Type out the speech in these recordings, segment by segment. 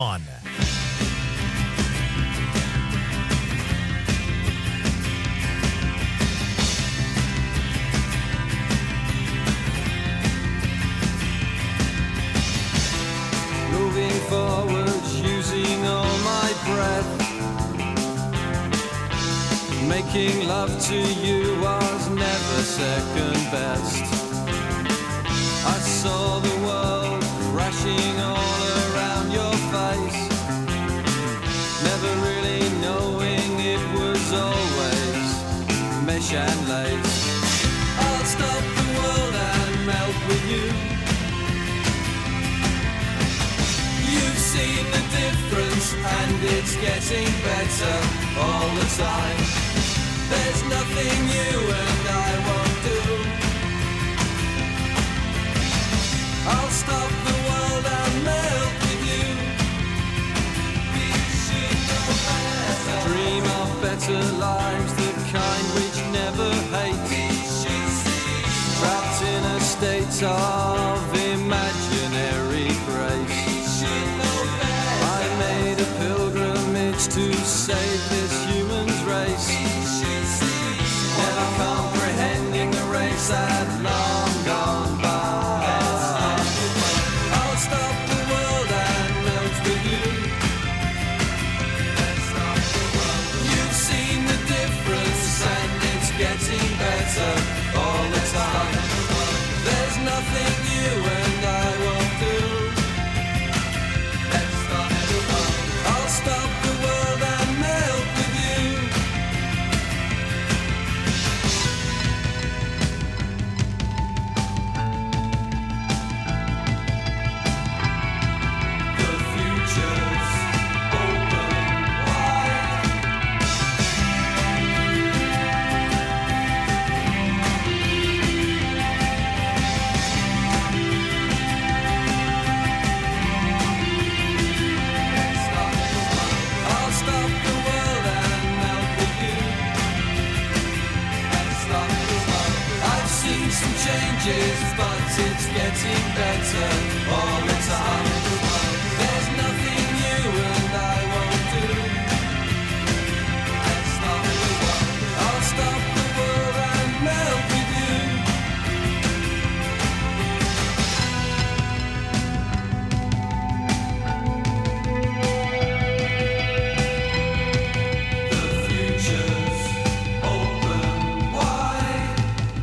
On. Moving forward, using all my breath. Making love to you was never second best. I saw the world crashing all around your face, never really knowing it was always mesh and lace. I'll stop the world and melt with you. You've seen the difference and it's getting better all the time. There's nothing you and I won't do. I'll stop the world and melt with you. We should know better. Dream of better lives, the kind which never hate. Trapped in a state of imaginary grace. I made a pilgrimage to save this human's race. Never comprehending the race that long gone by. I'll stop the world and melt with you. You've seen the difference and it's getting better all the time. There's nothing you and I won't do. I'll stop the world and melt with you. The future's open wide. I'll stop the world and melt with you. I've seen some changes, but it's getting better all the time. There's nothing you and I won't do. I'll stop the world and melt with you. The future's open wide.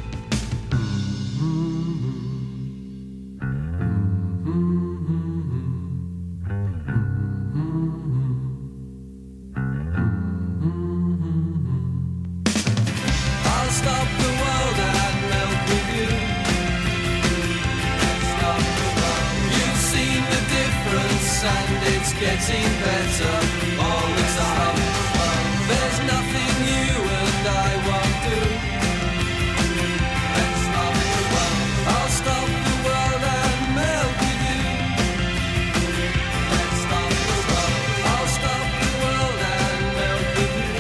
I'll stop the world and melt with you. You've seen the difference and it's getting better all the time. There's nothing you and I won't do. I'll stop the world and melt with you. I'll stop the world and melt with you.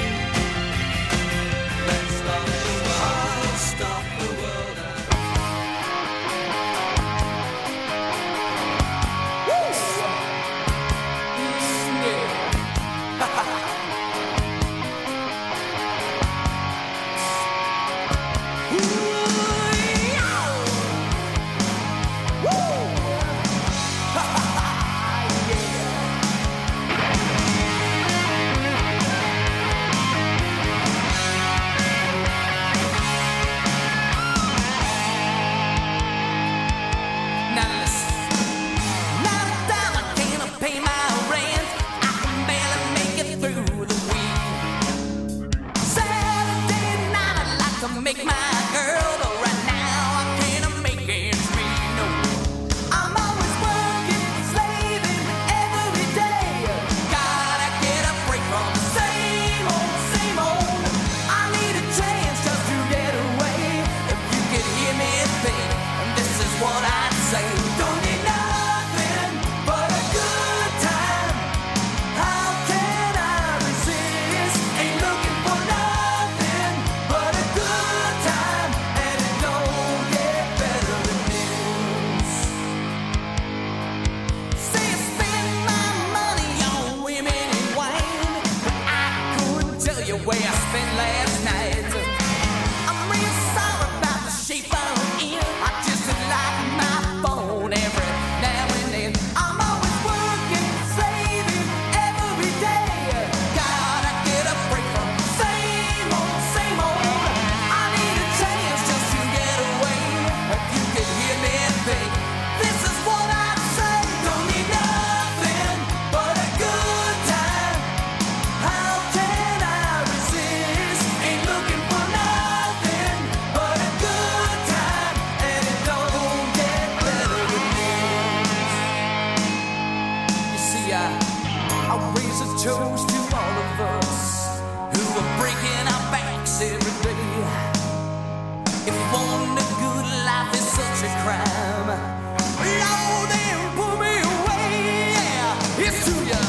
I'll stop the world and spent last night. I'm real sorry about the shape I'm in. I just like my phone every now and then. I'm always working, saving every day. Gotta get a break from same old, same old. I need a chance just to get away. If you can hear me think, this is what I say. Don't need nothing but a good time. How can I resist? Ain't looking for nothing but a good time, and it don't get better than this. You see, I raise a toast to all of us who are breaking our backs every day. If wanting a good life is such a crime, Lord, then pull me away. Yeah, it's to ya.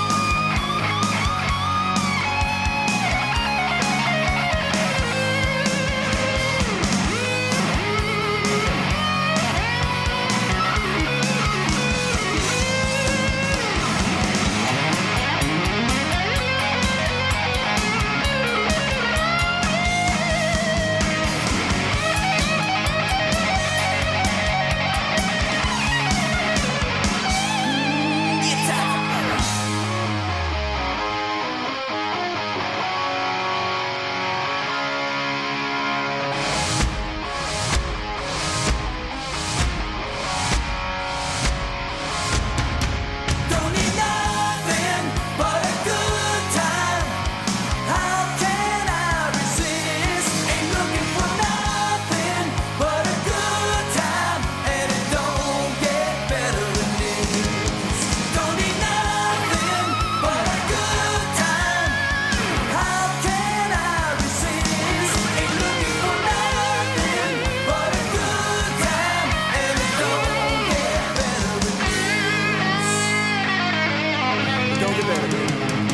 Don't need nothing but a good time. How can I resist? Ain't looking for nothing but a good time, and it don't get better than this. Don't need nothing but a good time. How can I resist? Ain't looking for nothing but a good time, and it don't get better than this. Don't get better, baby.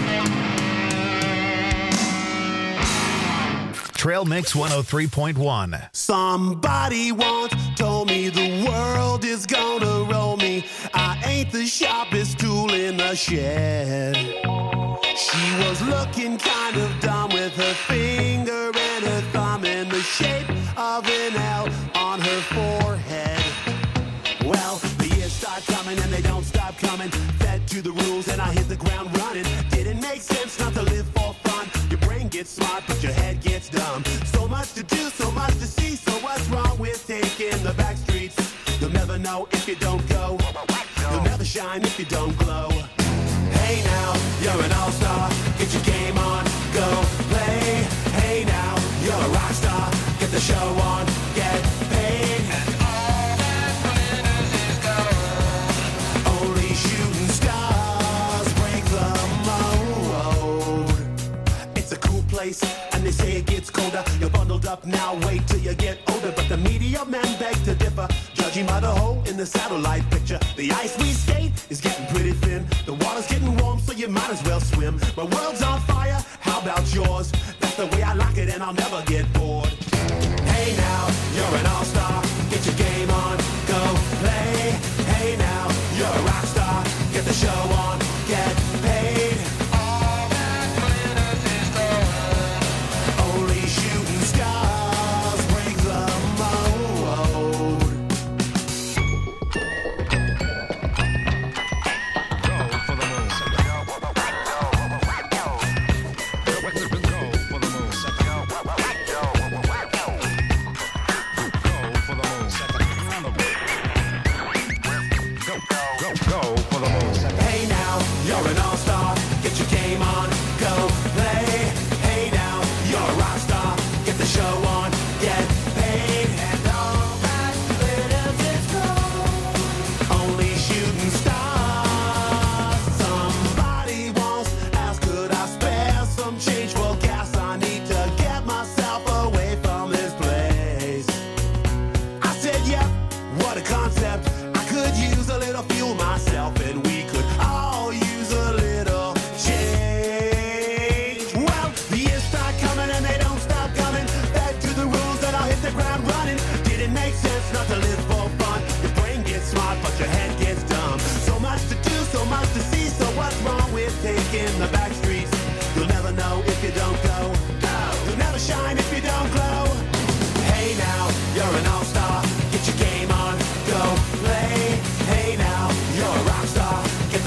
Trail Mix 103.1. Somebody once told me the world is gonna roll me. I ain't the sharpest tool in the shed. She was looking kind of dumb with her finger and her thumb in the shape of an L on her forehead. Well, the years start coming and they don't stop coming. Fed to the rules and I hit the ground running. Didn't make sense not to live for fun. Your brain gets smart but your head gets dumb. So much to do, so much to see. So what's wrong with taking the back streets? You'll never know if you don't go. You'll never shine if you don't glow. Hey now, you're an all-star. Get your game on, go play. Hey now, you're a rock star. Get the show on, get paid. Only shooting stars break the mold. It's a cool place, and they say it gets colder. You're bundled up now, wait till you get older. But the media men beg to differ, judging by the hole in the satellite picture. The ice we skate is getting pretty thin. The water's getting warm, so you might as well swim. My world's on fire, how about yours? That's the way I like it, and I'll never get bored. Hey now, you're an all-star. Get your game on, go play. Hey now, you're a rock star. Get the show on, get paid. Only shooting stars break the mold. Hey now, you're an all-star. Get your game on, go play. Hey now, you're a rock star. Get the show on, get paid. And all that glitters is gold. Only shooting stars. Somebody once asked, could I spare some change for gas? I need to get myself away from this place. I said, yep, what a concept. I could use a little fuel myself, and we could all use a little change. Well, the years start coming and they don't stop coming. Back to the rules and I'll hit the ground running. Didn't make sense not to live for fun. Your brain gets smart but your head gets dumb. So much to do, so much to see. So what's wrong with taking the back streets? You'll never know if you don't go.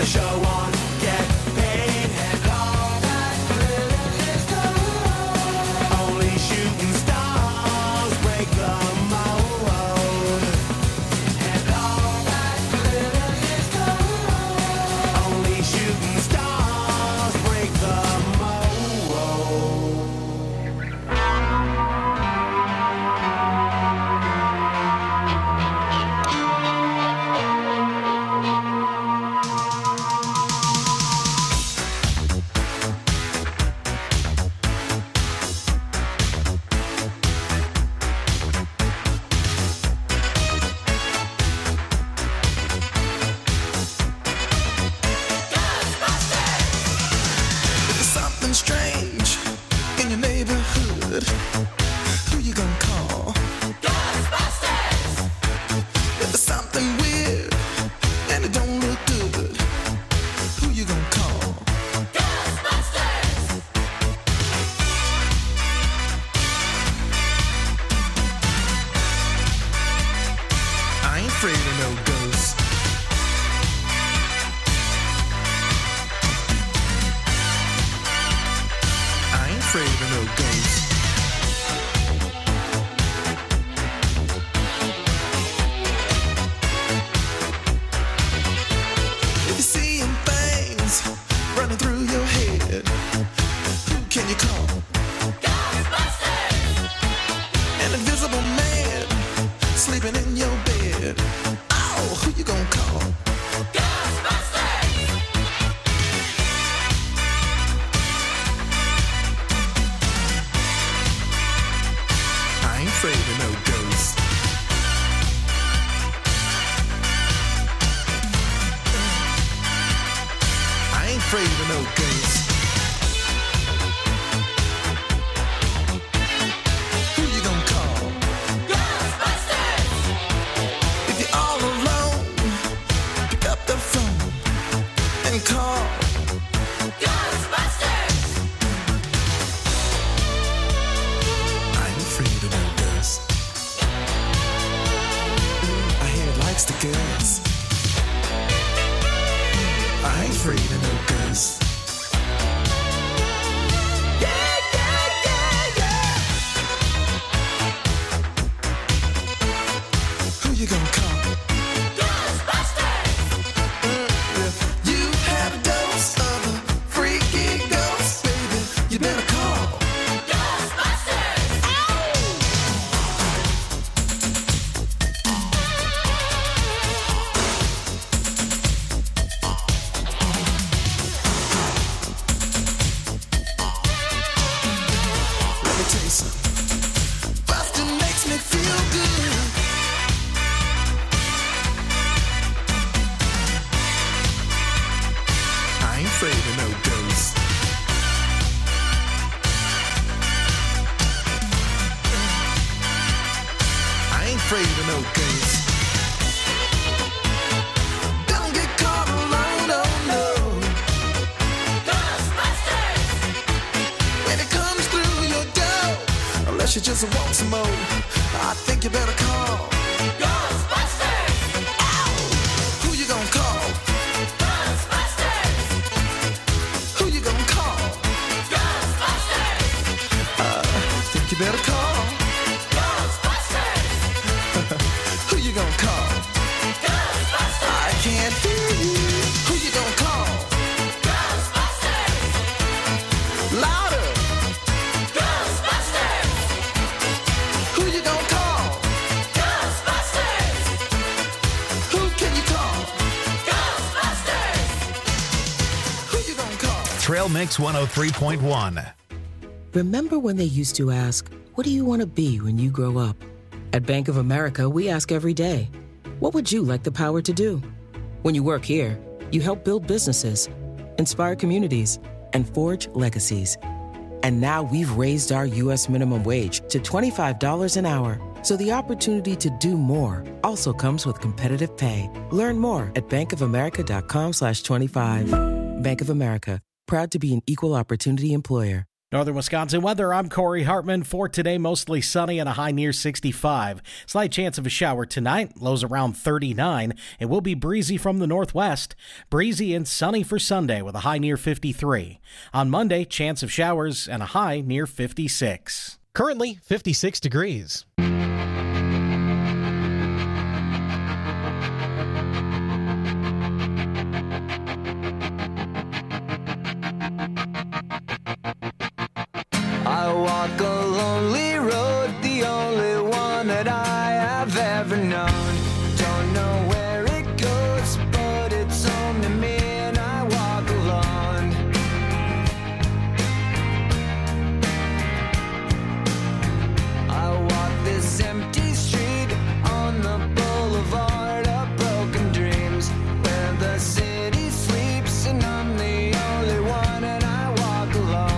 show on, get paid, and all that glitters gold. Only shooting stars break the mold. And all that glitters gold. Only shooting stars break the mold. If there's something strange in your neighborhood, who you gonna call? Ghostbusters! If there's something weird and it don't look good, who you gonna call? Ghostbusters! I ain't afraid of no ghosts. I ain't afraid of no ghosts. If you're seeing things running through your head, who can you call? Ghostbusters! An invisible man sleeping in your bed. Oh, who you gonna call? Ghostbusters! I ain't afraid of no ghosts. I ain't afraid of no ghosts. Who you gonna call? Ghostbusters! If you're all alone, pick up the phone and call Ghostbusters! I ain't afraid of no ghosts. I hear it likes the girls. I ain't afraid of no ghosts. Yeah, yeah, yeah, yeah. Who you gonna call? Ghostbusters! If you had a dose of a freaky ghost, baby, you better call Ghostbusters! Let me tell you something. Bustin' makes me feel good. I ain't afraid of no ghosts. I ain't afraid of no ghosts. Don't get caught alone, oh no. Ghostbusters! When it comes through your door, unless you just want some more, I think you better call Ghostbusters! Ow! Who you gonna call? Ghostbusters! Who you gonna call? Ghostbusters! Think you better call Ghostbusters! Who you gonna call? Ghostbusters! I can't hear you. Who you gonna call? Ghostbusters! Louder! Ghostbusters! Who you gonna call? Ghostbusters! Who can you call? Ghostbusters! Who you gonna call? Trail Mix 103.1. Remember when they used to ask, what do you want to be when you grow up? At Bank of America, we ask every day, what would you like the power to do? When you work here, you help build businesses, inspire communities, and forge legacies. And now we've raised our U.S. minimum wage to $25 an hour. So the opportunity to do more also comes with competitive pay. Learn more at bankofamerica.com/25. Bank of America, proud to be an equal opportunity employer. Northern Wisconsin weather, I'm Corey Hartman. For today, mostly sunny and a high near 65. Slight chance of a shower tonight, lows around 39. It will be breezy from the northwest. Breezy and sunny for Sunday with a high near 53. On Monday, chance of showers and a high near 56. Currently 56 degrees. I walk a lonely road, the only one that I have ever known. Don't know where it goes, but it's home to me and I walk alone. I walk this empty street on the boulevard of broken dreams, where the city sleeps and I'm the only one and I walk alone.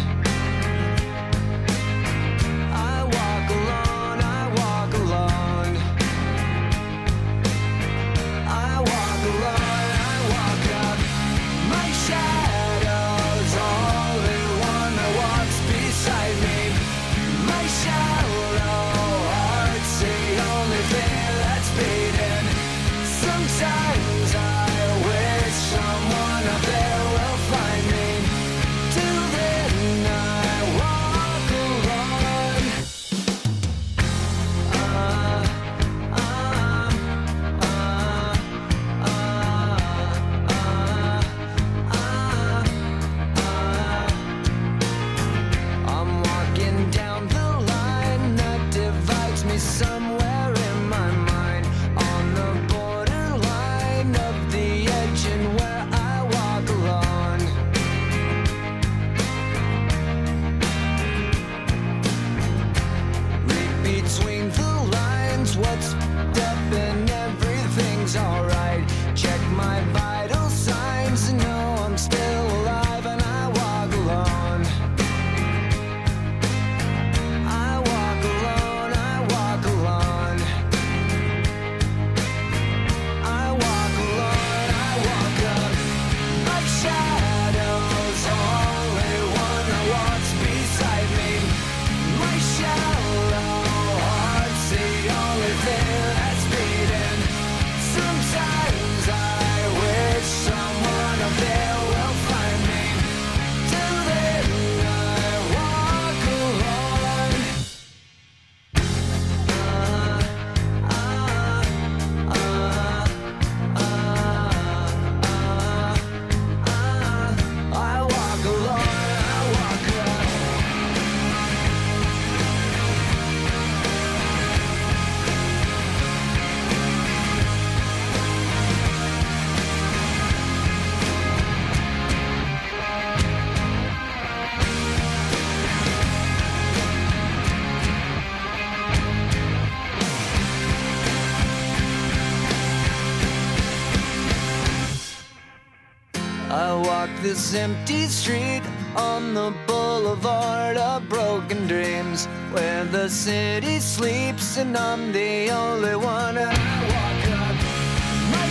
This empty street on the boulevard of broken dreams, where the city sleeps and I'm the only one and I walk up. My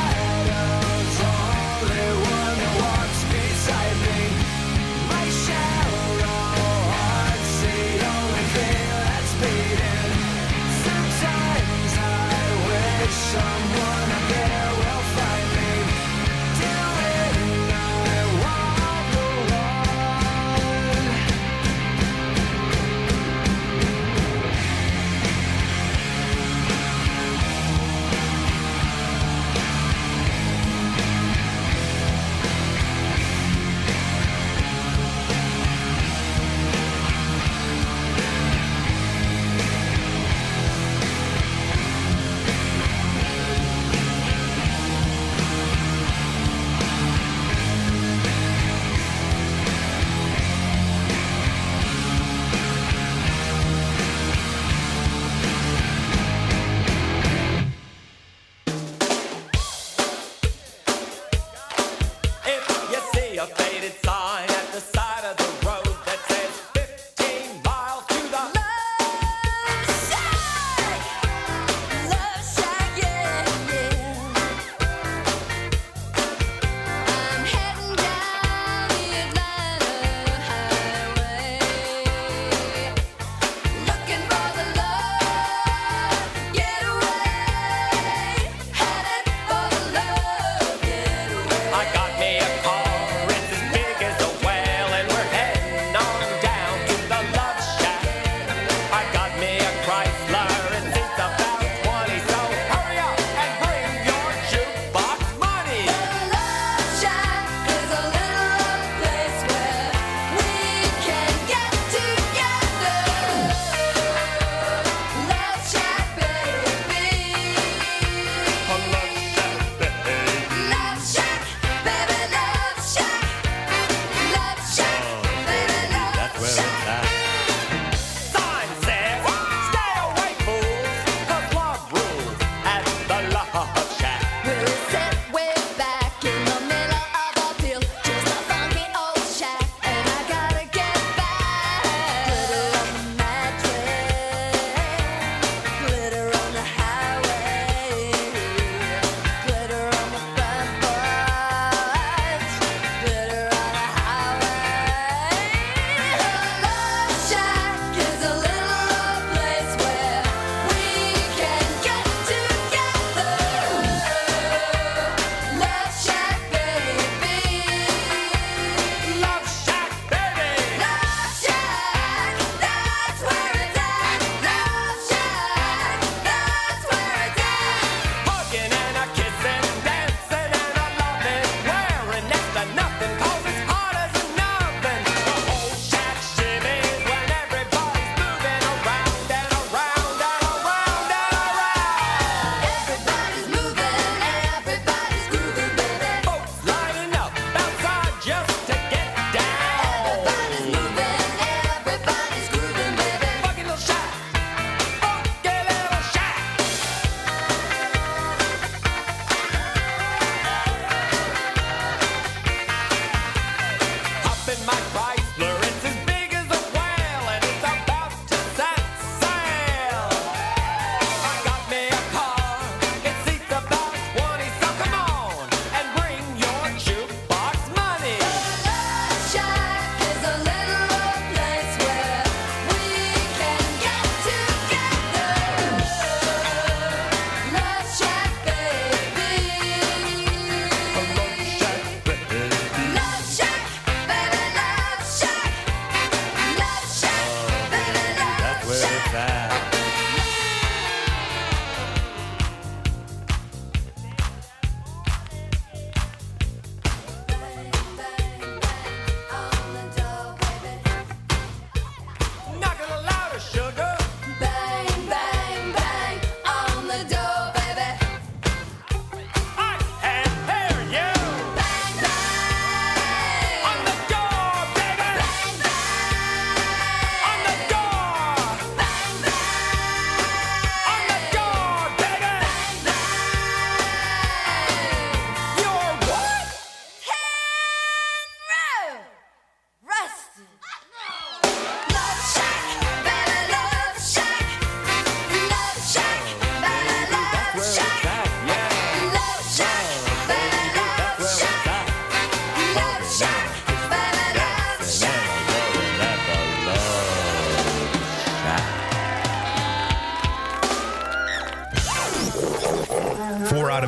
shadow's the only one that walks beside me. My shallow heart's the only thing that's beating. Sometimes I wish someone up there will find me. Till then I walk alone.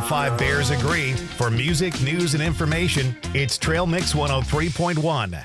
5 Bears agree. For music, news, and information, it's Trail Mix 103.1.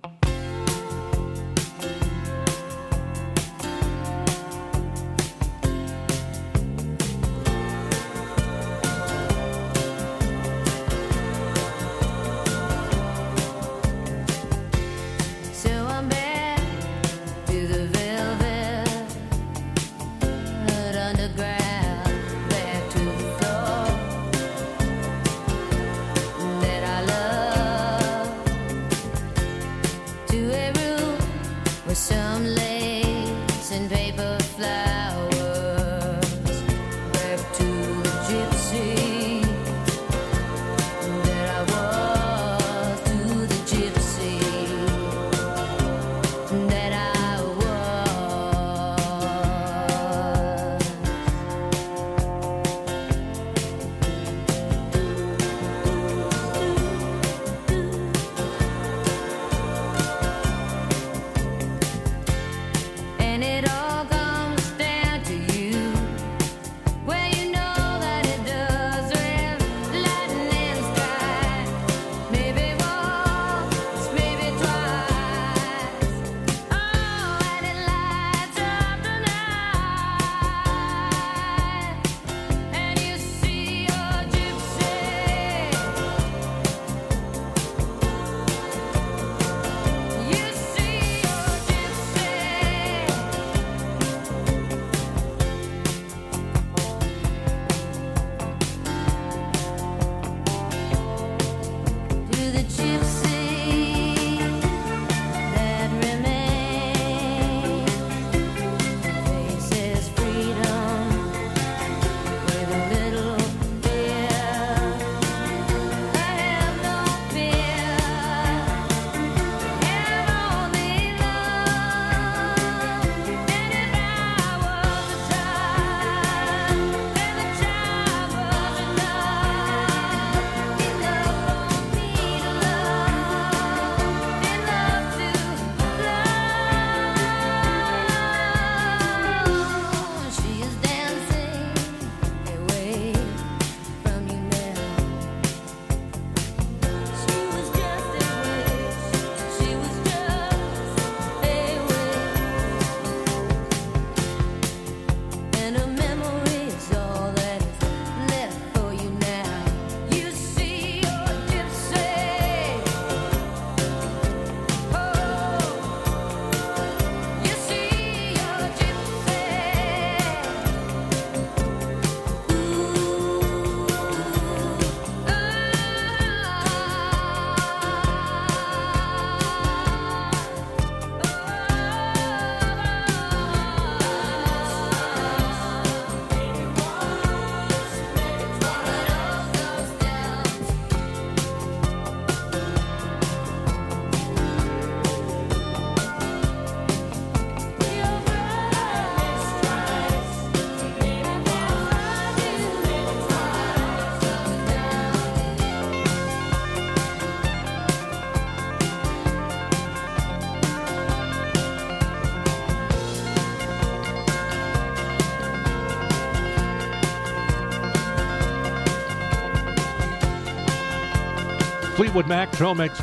Fleetwood Mac, Trail Mix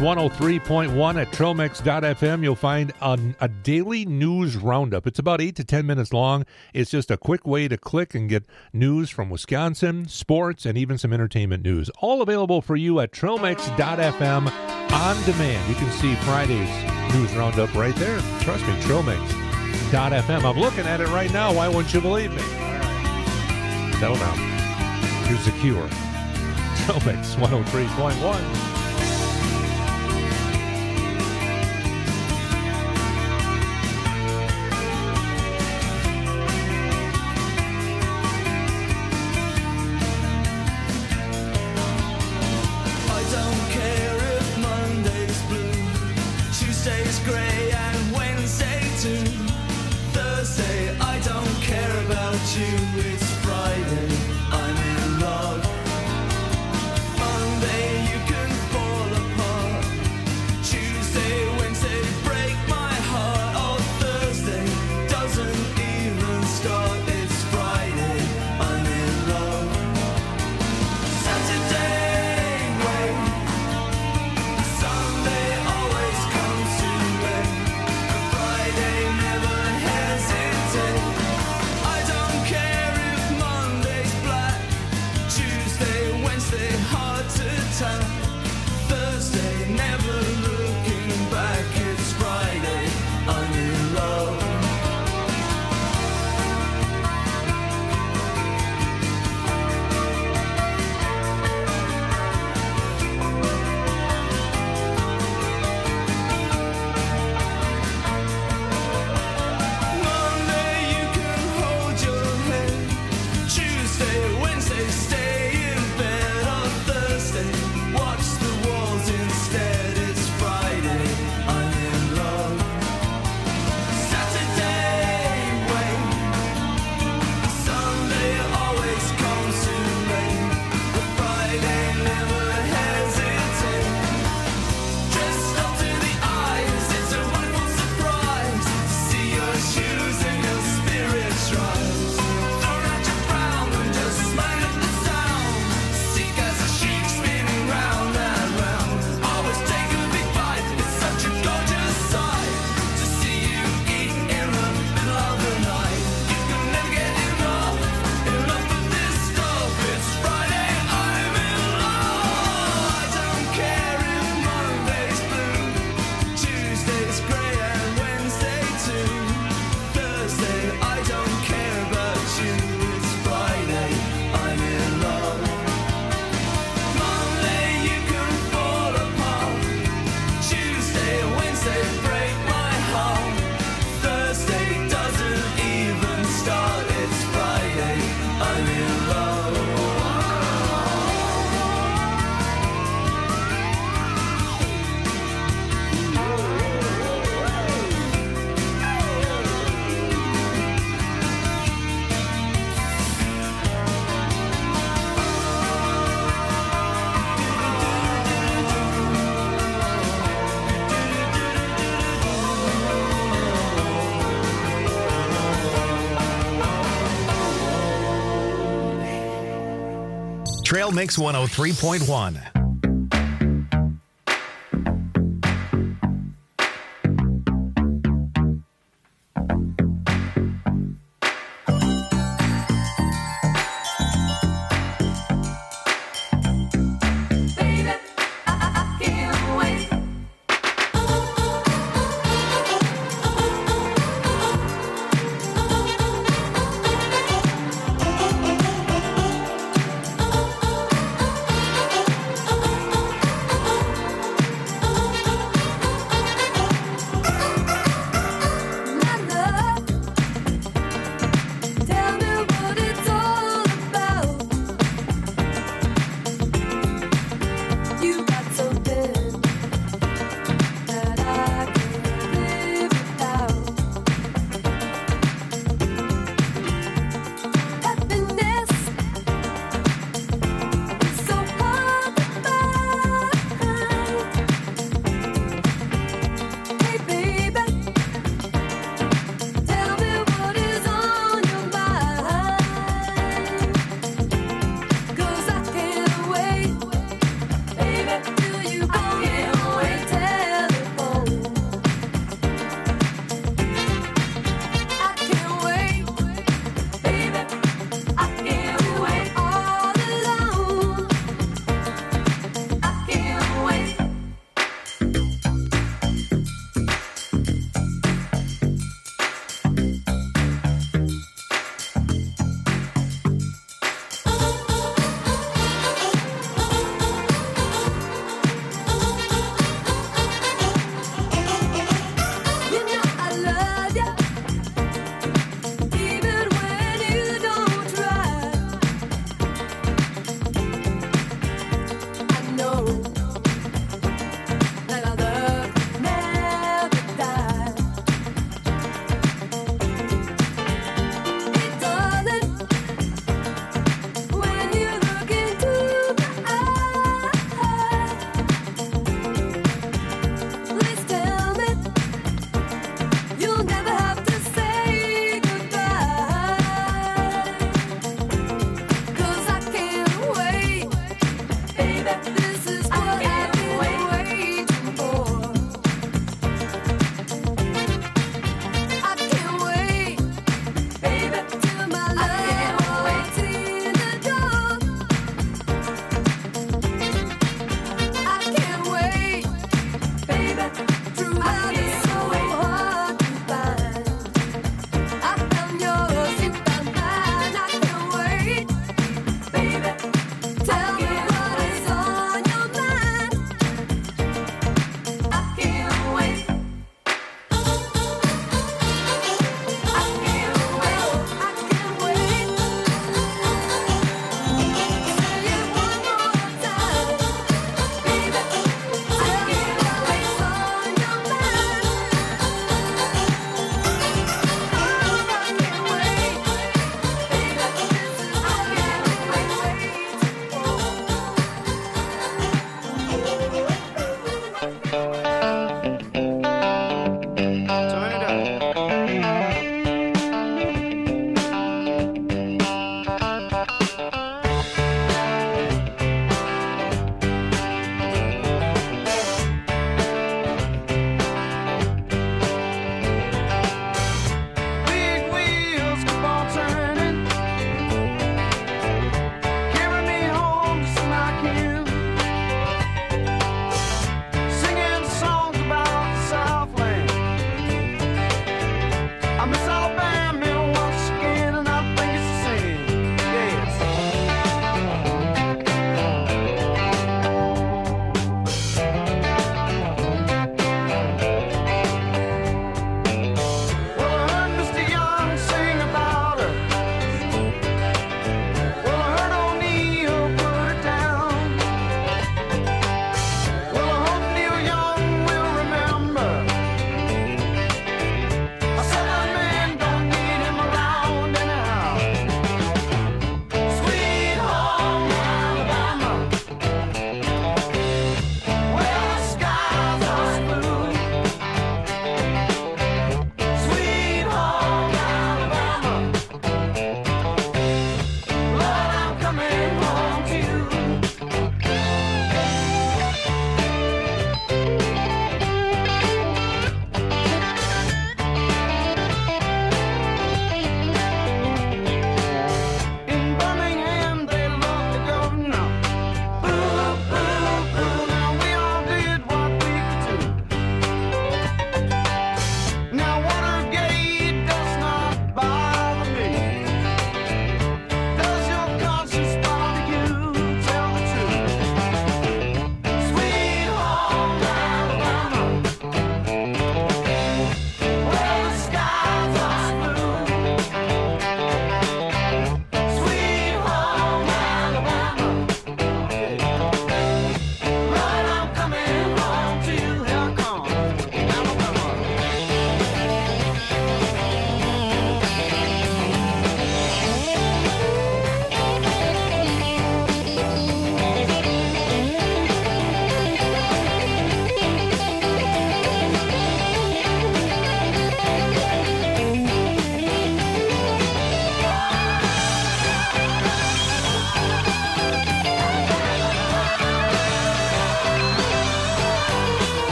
103.1 at trailmix.fm. You'll find a daily news roundup. It's about 8 to 10 minutes long. It's just a quick way to click and get news from Wisconsin, sports, and even some entertainment news. All available for you at trailmix.fm on demand. You can see Friday's news roundup right there. Trust me, trailmix.fm. I'm looking at it right now. Why wouldn't you believe me? Settle down. Here's The Cure. Trail Mix 103.1. Trail Mix 103.1. Baby,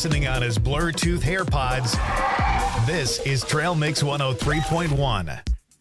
listening on his Bluetooth AirPods. This is Trail Mix 103.1.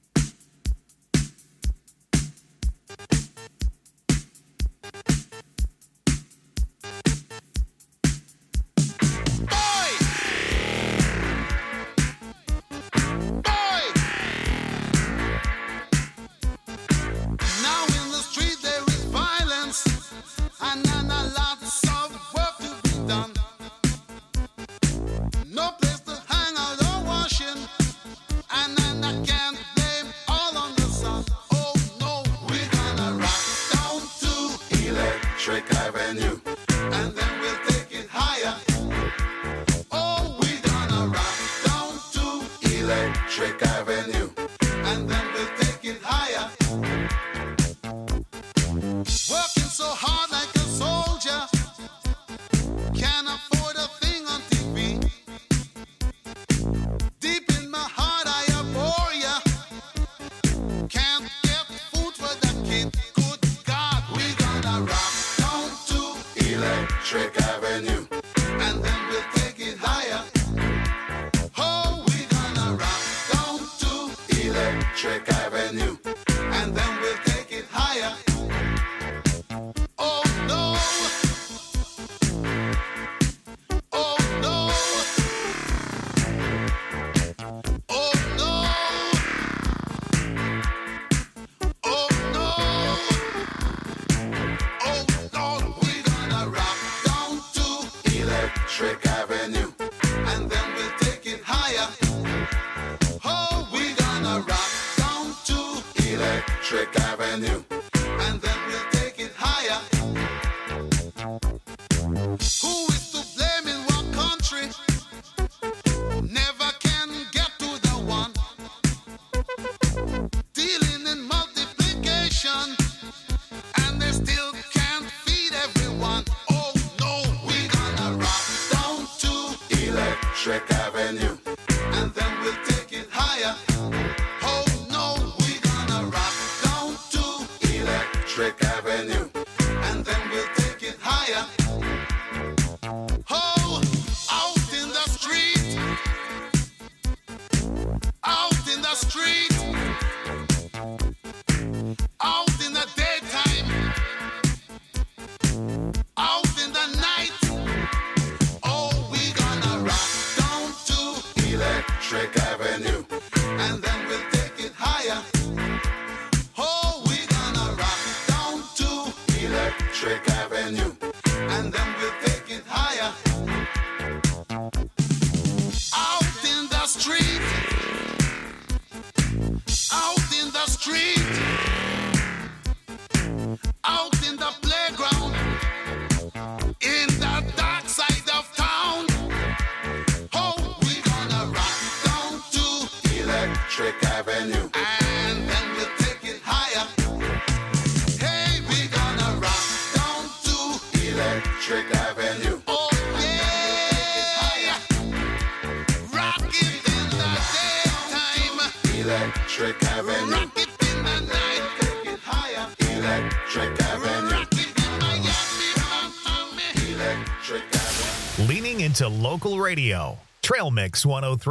Leaning into local radio. Trail Mix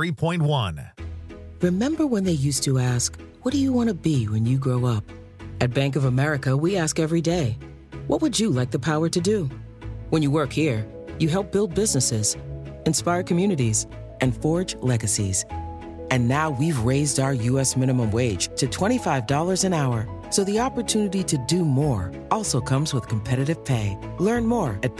103.1. Remember when they used to ask, what do you want to be when you grow up? At Bank of America, we ask every day, what would you like the power to do? When you work here, you help build businesses, inspire communities, and forge legacies. And now we've raised our U.S. minimum wage to $25 an hour. So the opportunity to do more also comes with competitive pay. Learn more at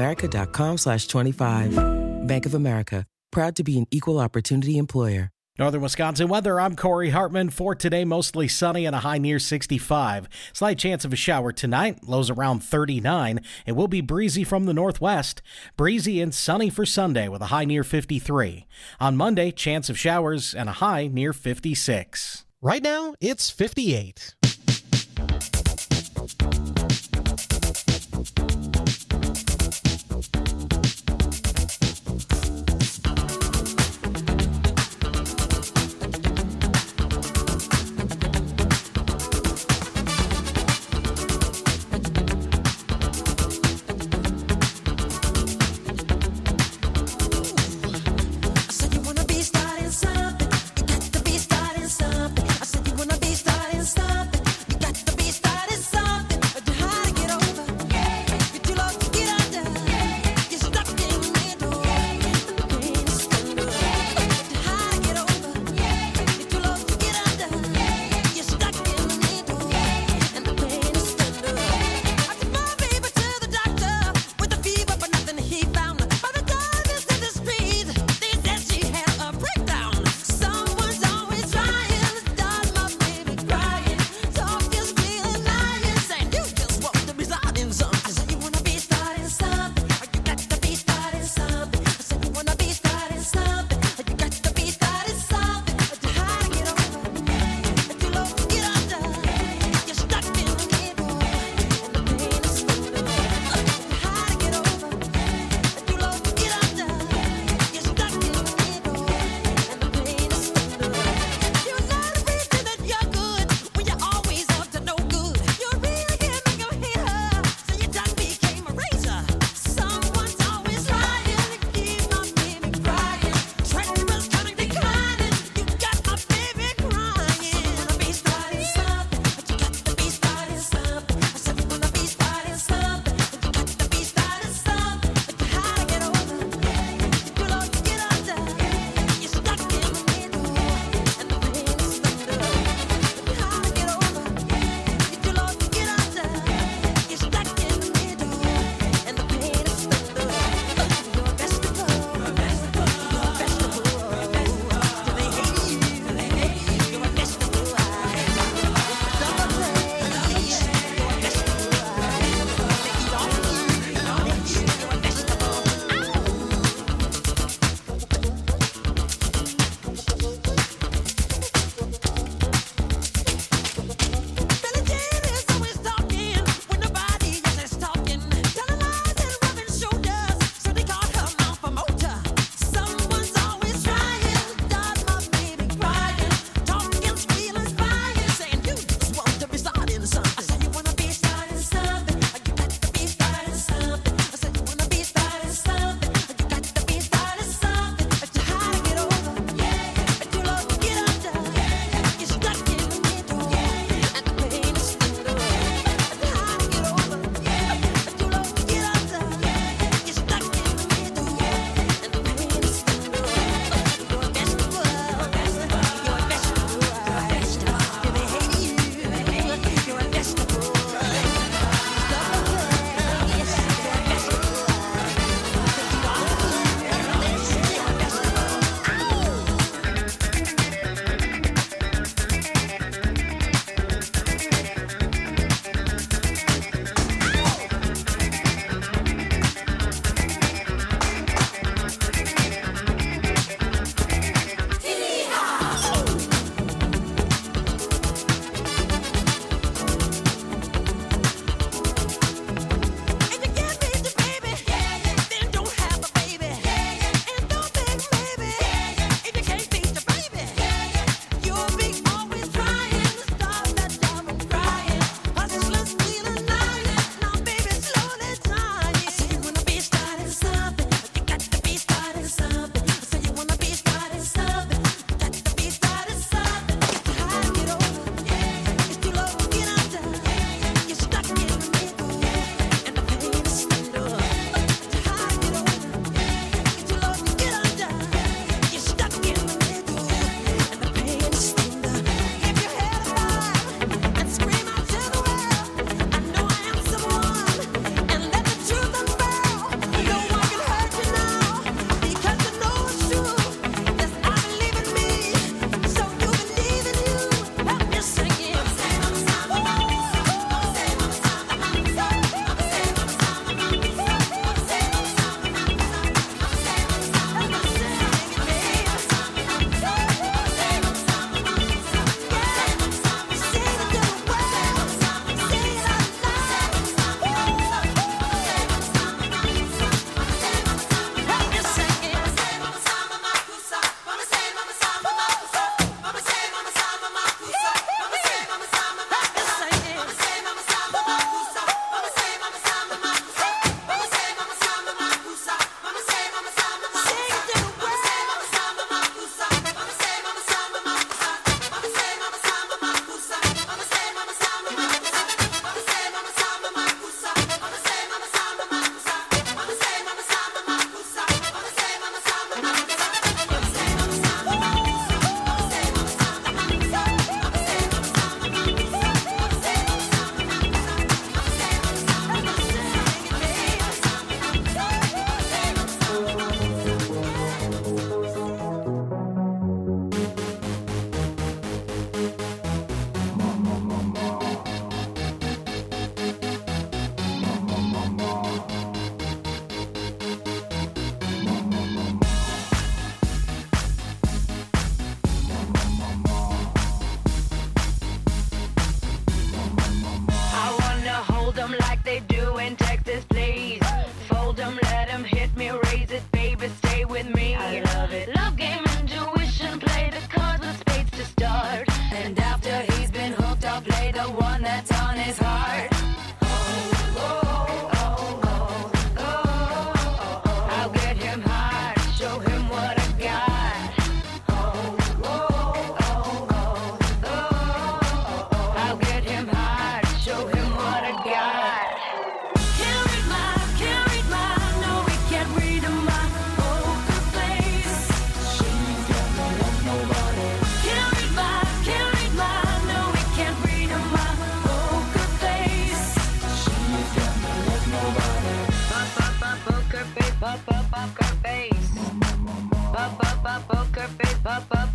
bankofamerica.com/25. Bank of America, proud to be an equal opportunity employer. Northern Wisconsin weather, I'm Corey Hartman. For today, mostly sunny and a high near 65. Slight chance of a shower tonight, lows around 39. It will be breezy from the northwest. Breezy and sunny for Sunday with a high near 53. On Monday, chance of showers and a high near 56. Right now, it's 58.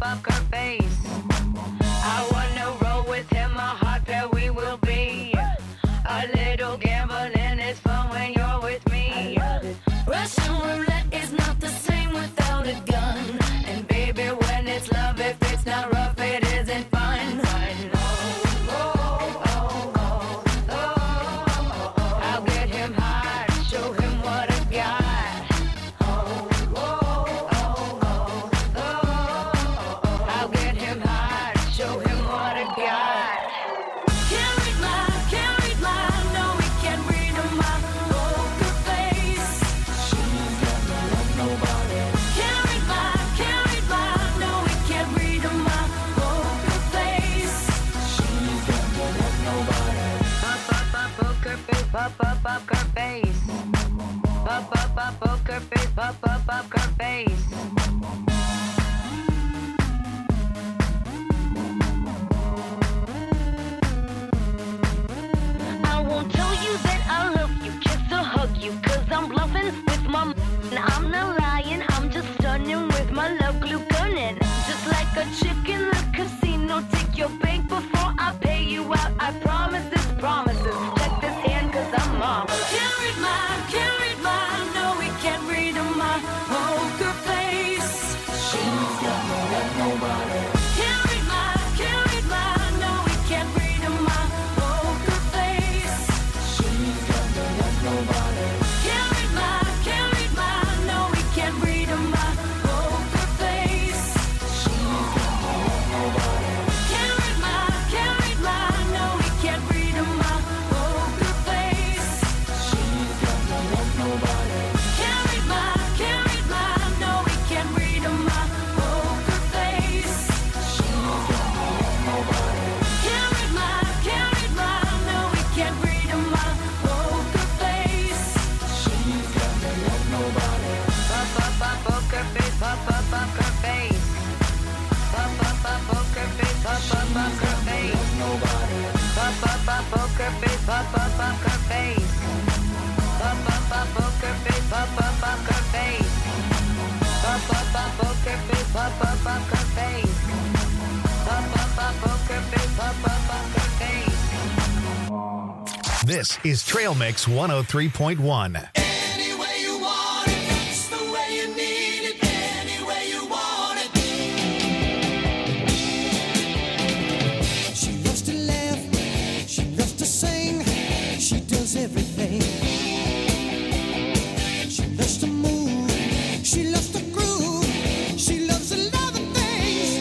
up her face. I wanna roll with him, a hot pair we will be. A little gambling is fun when you're with me. Russian roulette is not the same without a gun. And baby, when it's love, if it's not rough, it isn't fun. I'll get him hard, show him what I got. I'll get him hard, show him what I got. Can't read my, no, we can't read my poker face. She's got no love, nobody. Can't read my, no, we can't read my poker face. She's got no love, nobody. Pop up poker face, pop up poker face. Pop up poker face, pop up poker face. I won't tell you that I love you, kiss or hug you, cause I'm bluffing with my I'm not lying, I'm just stunning with my love glue gunning. Just like a chick in the casino, take your bank before I pay you out. I promise this promises, check this hand cause I'm marvelous. Can't read my, no we can't read my poker face. She's got no love, nobody. Can't read my, no we can't read my poker face. She's got no love, nobody. Can't read my, no we can't read my poker face. She's got no love, nobody. Can't read my, no we can't read my poker face. She's got no love, nobody. Can't read my, no we can't read my poker face. She's got no love, nobody. Can't read my, no we can't read my poker face. She's got no love, nobody. Pop up poker face, pop up poker face. Pop up poker face, pop up poker face. Nobody. Pop up poker face, pop up poker face. Pop up poker face, pop up poker face. Pop up poker face, pop up poker face. Pop up poker face, pop up poker face. This is Trail Mix 103.1. Any way you want it, it's the way you need it. Any way you want it. She loves to laugh, she loves to sing, she does everything. She loves to move, she loves to groove, she loves a lot of things.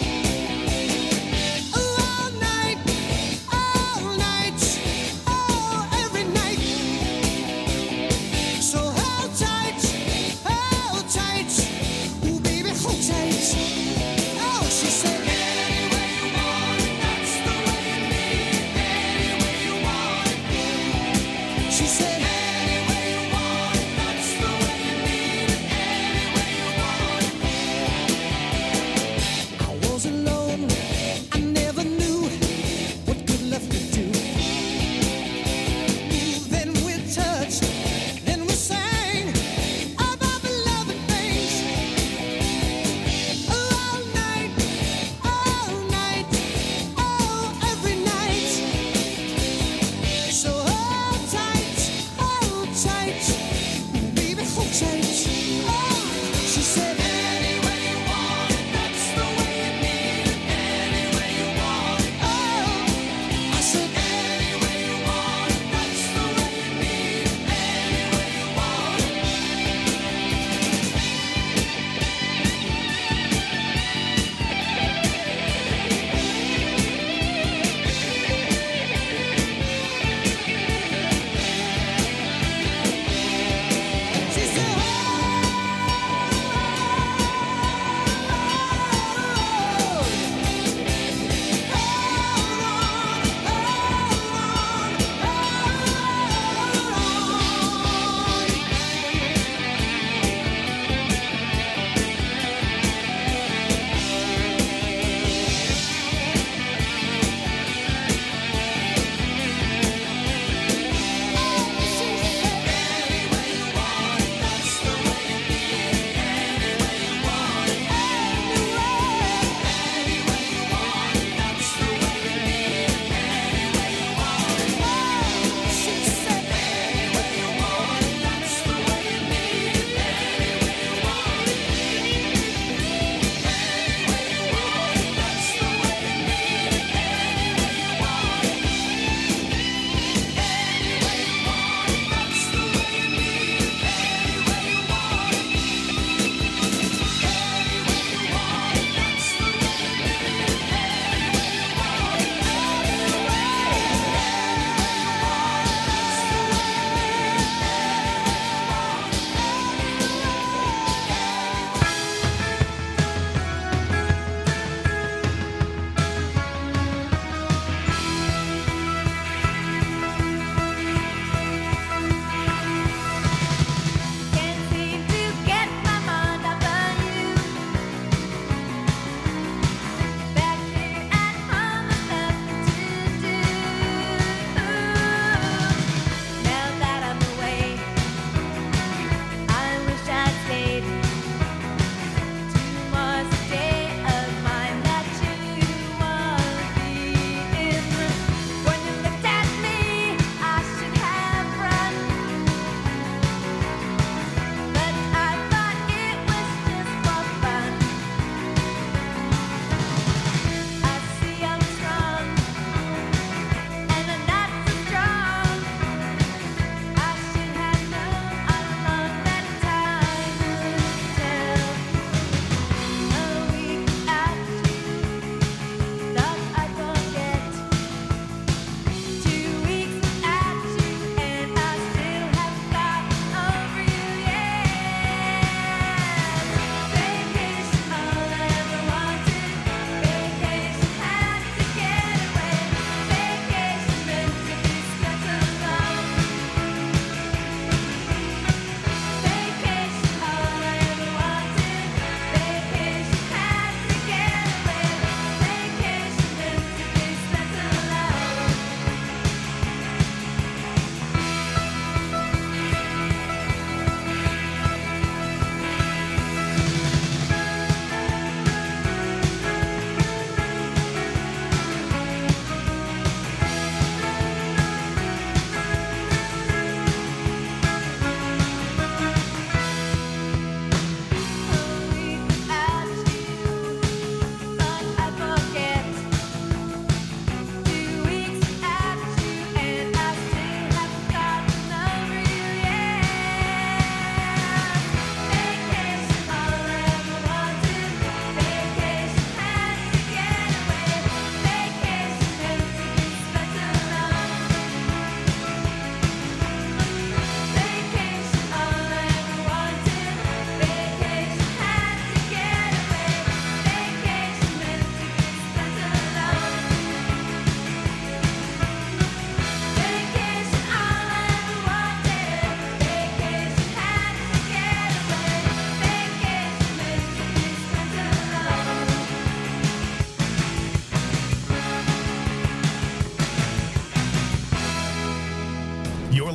All night, oh, every night. So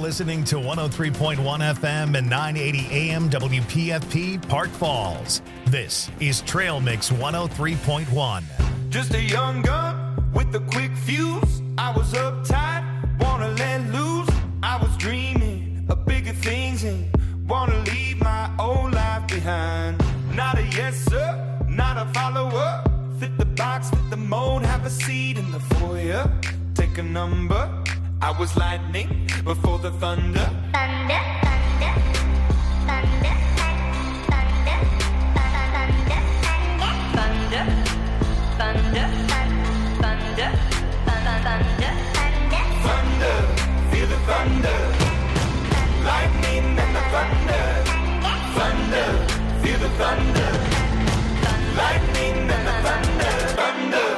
listening to 103.1 FM and 980 AM WPFP Park Falls. This is Trail Mix 103.1. Just a young gun with a quick fuse. I was uptight, wanna let loose. I was dreaming of bigger things and wanna leave my old life behind. Not a yes sir, not a follower. Fit the box, fit the mold, have a seat in the foyer. Take a number. I was lightning before the thunder. Thunder, thunder, thunder, thunder, thunder, thunder, thunder, thunder, thunder, thunder, feel the thunder. Lightning and the thunder. Thunder, feel the thunder. Lightning and the thunder. Thunder,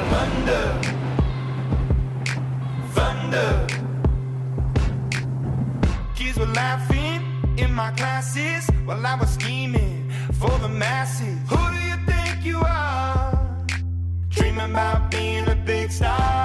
thunder, thunder. Kids were laughing in my classes while I was scheming for the masses. Who do you think you are? Dreaming about being a big star.